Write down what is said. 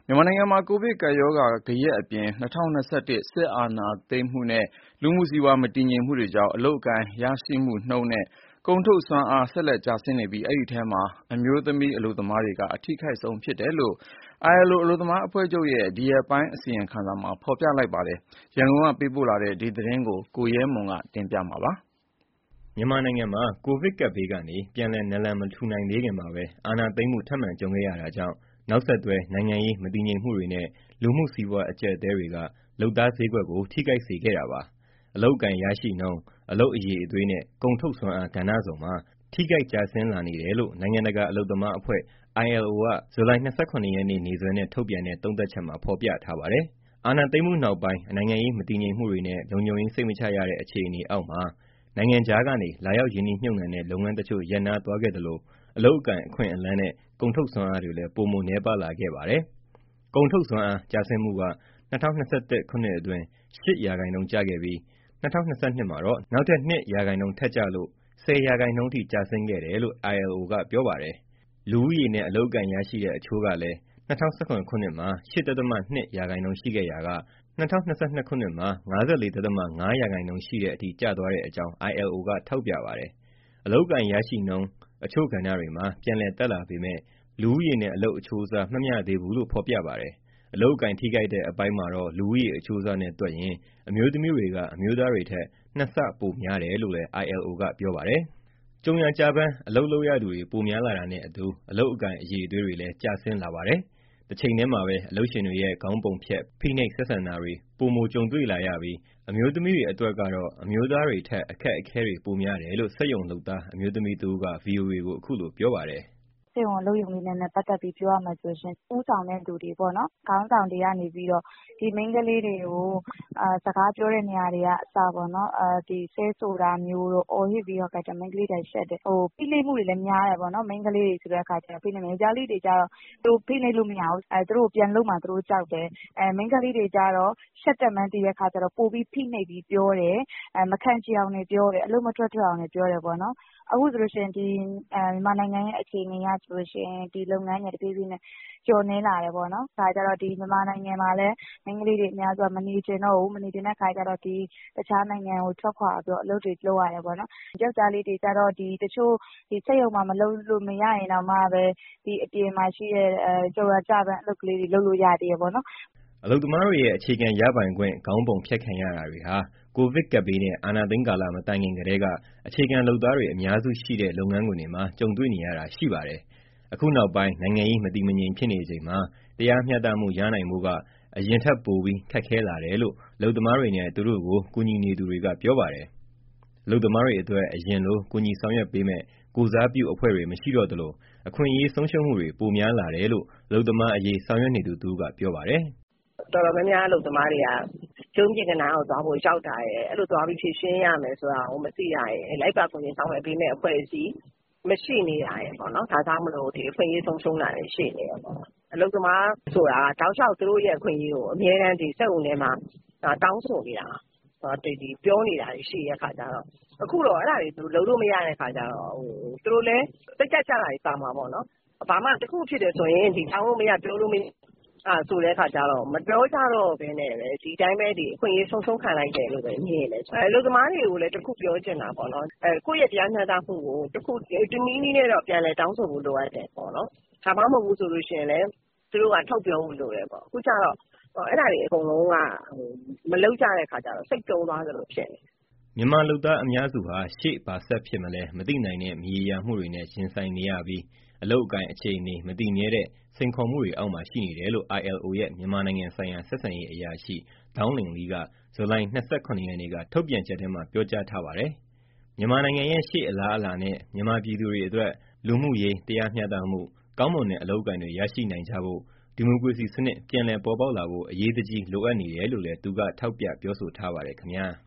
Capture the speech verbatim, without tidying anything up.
မြန်မာနိုင်ငံမှာ ကိုဗစ်ကပ်ရောဂါဂယက်အပြင် ၂၀၂၁ စစ်အာဏာသိမ်းမှုနဲ့ လူမှုစီးပွား မတည်ငြိမ်မှုတွေကြောင့် အလုပ်အကိုင်ရရှိမှုနှုန်းနဲ့ ကုန်ထုတ်စွမ်းအား ဆက်လက်ကျဆင်းနေပြီး အဲဒီထဲမှာ အမျိုးသမီးအလုပ်သမားတွေက အထိခိုက်ဆုံးဖြစ်တယ်လို့ အိုင်အယ်အို အလုပ်သမားအဖွဲ့ချုပ်ရဲ့ ဒီရက်ပိုင်း အစီရင်ခံစာမှာ ဖော်ပြလိုက်ပါတယ်။ ရန်ကုန်ကပေးပို့တဲ့ ဒီသတင်းကို ကိုရဲမွန် တင်ပြထားပါတယ်။ မြန်မာနိုင်ငံမှာ ကိုဗစ်ကပ်ဘေးကနေ ပြန်လည်နာလန်မထူနိုင်သေးခင်မှာပဲ အာဏာသိမ်းမှု ထပ်မံကြုံခဲ့ရတာကြောင့် နောက်ဆက်တွဲ နိုင်ငံရေး မတည်ငြိမ်မှုတွေနဲ့ လူမှုစီးပွား အကျပ်အတည်းတွေက လုပ်သားဈေးကွက်ကို ထိခိုက်စေခဲ့တာပါ။ အလုပ်အကိုင်ရရှိနှုန်း၊ အလုပ်အရည်အသွေးနဲ့ ကုန်ထုတ်စွမ်းအား ကဏ္ဍစုံမှာ ထိခိုက်ကျဆင်းလာနေတယ်လို့ နိုင်ငံတကာ အလုပ်သမားအဖွဲ့ အိုင်အယ်အို က ဇူလိုင် ၂၇ ရက်နေ့ နေ့စွဲနဲ့ ထုတ်ပြန်တဲ့ သုံးသပ်ချက်မှာ ဖော်ပြထားပါတယ်။ အာဏာသိမ်းမှုနောက်ပိုင်း နိုင်ငံရေး မတည်ငြိမ်မှုတွေနဲ့ လုံခြုံရေးစိတ်မချရတဲ့ အခြေအနေအောက်မှာ နိုင်ငံခြားကနေ လာရောက်ရင်းနှီးမြှုပ်နှံတဲ့ လုပ်ငန်းတချို့ ရပ်နားသွားခဲ့သလို အလုပ်အကိုင် အခွင့်အလမ်းနဲ့ ကုန်ထုတ်စွမ်းအားတွေလည်း ပိုမိုနည်းပါးလာခဲ့ပါတယ်။ ကုန်ထုတ်စွမ်းအား ကျဆင်းမှုက ၂၀၂၁ ခုနှစ်အတွင်း ၈ ရာခိုင်နှုန်းကျခဲ့ပြီး ၂၀၂၂ မှာတော့ နောက်ထပ် ၂ ရာခိုင်နှုန်း ထပ်ကျလို့ ၁၀ ရာခိုင်နှုန်းထိ ကျဆင်းခဲ့တယ်လို့ အိုင်အယ်အိုက ပြောပါတယ်။ လူဦးရေနဲ့ အလုပ်အကိုင်ရရှိတဲ့ အချိုးကလည်း ၂၀၁၇ ခုနှစ်မှာ ၈ ဒသမ ၂ ရာခိုင်နှုန်းရှိခဲ့ရာက ၂၀၂၂ ခုနှစ်မှာ ၅၄ ဒသမ ၅ ရာခိုင်နှုန်းရှိတဲ့အထိ ကျသွားတဲ့အကြောင်း အိုင်အယ်အိုက ထောက်ပြပါတယ်။ အလုပ်အကိုင်ရရှိနှုန်း အချို့ကဏ္ဍတွေမှာ ပြန်လည်တက်လာပေမဲ့ လူဦးရေနဲ့ အလုပ်အချိုးအစား မမျှသေးဘူးလို့ ဖော်ပြပါတယ်။ အလုပ်အကိုင် ထိခိုက်တဲ့အပိုင်းမှာတော့ လူဦးရေ အချိုးအစားနဲ့တွက်ရင် အမျိုးသမီးတွေက အမျိုးသားတွေထက် ၂ ဆ ပိုများတယ်လို့လည်း အိုင်အယ်အိုက ပြောပါတယ်။ ကြုံရာကျပန်း အလုပ်လုပ်ရသူတွေ ပိုများလာတာနဲ့အတူ အလုပ်အကိုင် အရည်အသွေးတွေလည်း ကျဆင်းလာပါတယ်။ တချိန်တည်းမှာပဲ အလုပ်ရှင်တွေရဲ့ ခေါင်းပုံဖြတ် ဖိနှိပ်ဆက်ဆံတာတွေ ပိုမိုကြုံတွေ့လာရပြီး အမျိုးသမီးတွေအတွက်ကတော့ အမျိုးသားတွေထက် အခက်အခဲတွေ ပိုများတယ်လို့ စက်ရုံလုပ်သား အမျိုးသမီးတဦးက ဗွီအိုအေကို အခုလိုပြောပါတယ်။ “စက်ရုံအလုပ်ရုံလေးနဲ့ ပတ်သက်ပြီး ပြောရမယ်ဆိုရင် ဦးဆောင်တဲ့သူတွေပေါ့နော် ခေါင်းဆောင်တွေကနေပြီးတော့ ဒီမိန်းကလေးတွေကို စကားပြောတဲ့နေရာတွေကအစပေါ့နော် ဆဲဆိုတာမျိုးတို့ အော်ဟစ်ပြီးတော့ မိန်းကလေးတွေကိုရှက်တယ်။ ဖိနှိပ်မှုတွေလည်းများတယ်ပေါ့နော်။ မိန်းကလေးတွေဆိုတဲ့အခါကျတော့ ယောက်ျားလေးတွေကျတော့ သူတို့ဖိနှိပ်လို့မရဘူး။ သူတို့ကိုပြန်လုပ်မှာ သူတို့ကြောက်တယ်။ မိန်းကလေးတွေကျတော့ ရှက်တယ်မှန်းသိတဲ့အခါကျတော့ ပိုပြီးဖိနှိပ်ပြီးပြောတယ်။ မခံချင်ယောင်တွေပြောတယ်။ အလုပ်မထွက်ထွက်အောင်တွေပြောတယ်ပေါ့နော်။ အခုဆိုလို့ရှိရင် မြန်မာနိုင်ငံရဲ့အခြေအနေအရဆိုလို့ရှိရင် ဒီလုပ်ငန်းတွေက တဖြည်းဖြည်းနဲ့ လျော့နည်းလာတယ်ပေါ့နော်။ အခါကျတော့ မြန်မာနိုင်ငံမှာလည်း မိန်းကလေးတွေအများစုက မနေချင်တော့ဘူး။ မနေချင်တဲ့အခါကျတော့ တခြားနိုင်ငံကိုထွက်ခွာပြီးတော့ အလုပ်တွေလုပ်ရတယ်ပေါ့နော်။ ယောက်ျားလေးတွေကျတော့ တချို့စက်ရုံမှာ မလုပ်လို့မရရင်တောင်မှပဲ အပြင်မှာရှိတဲ့ ကြုံရာကျပန်း အလုပ်ကလေးတွေ လုပ်လို့ရသေးတယ်ပေါ့နော်။ ” အလုပ်သမားတွေရဲ့ အခြေခံရပိုင်ခွင့် ခေါင်းပုံဖြတ်ခံရတာတွေဟာ ကိုဗစ်ကပ်ဘေးနဲ့ အာဏာသိမ်းကာလ မတိုင်ခင်ကတည်းက အခြေခံလုပ်သားတွေ အများစုရှိတဲ့ လုပ်ငန်းခွင်တွေမှာ ကြုံတွေ့နေရတာ ရှိပါတယ်။ အခုနောက်ပိုင်း နိုင်ငံရေး မတည်မငြိမ် ဖြစ်နေချိန်မှာ တရားမျှတမှု ရနိုင်ဖို့က အရင်ထက်ပိုပြီး ခက်ခဲလာတယ်လို့ အလုပ်သမားတွေနဲ့ သူတို့ကို ကူညီနေသူတွေက ပြောပါတယ်။ အလုပ်သမားတွေအတွက် အရင်လို ကူညီဆောင်ရွက်ပေးမယ့် ကိုယ်စားပြုအဖွဲ့တွေ မရှိတော့သလို အခွင့်အရေး ဆုံးရှုံးမှုတွေ ပိုများလာတယ်လို့ အလုပ်သမားအရေး ဆောင်ရွက်နေသူတဦးက ပြောပါတယ်။ “တော်တော်များများ အလုပ်သမားတွေက ရုံးပြင်ကနားကိုသွားဖို့ ကြောက်တာရယ်၊ အဲ့လိုသွားပြီး ဖြေရှင်းရမယ်ဆိုတာကို မသိတာရယ်၊ လိုက်ပါကူညီဆောင်ရွက်ပေးမယ့် အဖွဲ့အစည်း မရှိနေတာရယ်ပေါ့နော်။ ဒါကြောင့်မို့လို့ ဒီအခွင့်အရေး ဆုံးရှုံးတာတွေ ရှိနေတယ်ပေါ့။ အလုပ်သမားဆိုတာ တောက်လျှောက် သူတို့ရဲ့အခွင့်အရေးကို အမြဲတမ်း ဒီစက်ရုံထဲမှာ တောင်းဆိုနေတာ ပြောနေတာတွေ ရှိတဲ့အခါကျတော့ အခုတော့ အဲ့ဒါတွေ သူတို့လုပ်လို့မရတဲ့အခါကျတော့ သူတို့လည်း စိတ်ဓာတ်ကျတာတွေ ပါမှာပေါ့နော်။ ဘာမှတခုခုဖြစ်တယ်ဆိုရင် တောင်းလို့မရ ပြောလို့မရ ဆိုတဲ့အခါကျတော့ မပြောကြတော့ဘဲနဲ့ပဲ ဒီအတိုင်းပဲ အခွင့်အရေး ဆုံးရှုံးခံလိုက်တယ်လို့ပဲ မြင်တယ်။ အလုပ်သမားတွေကိုလည်း တခုပြောချင်တာပေါ့နော်။ ကိုယ့်ရဲ့တရားမျှတမှုကို တနည်းနည်းနဲ့တော့ ပြန်လည်တောင်းဆိုဖို့ လိုအပ်တယ်ပေါ့နော်။ ဒါမှမဟုတ်ဘူးဆိုလို့ရှိရင်လည်း သူတို့က ထုတ်ပြောဖို့လိုတယ်ပေါ့။ အခုကျတော့ အဲ့ဒါတွေအကုန်လုံးက မလုပ်ကြတဲ့အခါကျတော့ စိတ်တုံးသွားသလိုဖြစ်နေတယ်။ ” မြန်မာလုပ်သားအများစုဟာ ရှေ့ဘာဆက်ဖြစ်မလဲ မသိနိုင်တဲ့ မရေရာမှုတွေနဲ့ ရင်ဆိုင်နေရပြီး အလုပ်အကိုင်အခြေအနေ မတည်မြဲတဲ့ စိန်ခေါ်မှုတွေအောက်မှာ ရှိနေတယ်လို့ အိုင်အယ်အိုရဲ့ မြန်မာနိုင်ငံဆိုင်ရာ ဆက်ဆံရေးအရာရှိ ဒေါင်းလင်လေးက ဇူလိုင် ၂၇ ရက်နေ့က ထုတ်ပြန်ချက်ထဲမှာ ပြောကြားထားပါတယ်။ မြန်မာနိုင်ငံရဲ့ ရှေ့အလားအလာနဲ့ မြန်မာပြည်သူတွေအတွက် လူမှုရေး တရားမျှတမှု၊ ကောင်းမွန်တဲ့ အလုပ်အကိုင်တွေ ရရှိနိုင်ကြဖို့ ဒီမိုကရေစီစနစ် ပြန်လည်ပေါ်ပေါက်လာဖို့ အရေးတကြီး လိုအပ်နေတယ်လို့လည်း သူက ထောက်ပြပြောဆိုထားပါတယ်ခင်ဗျာ။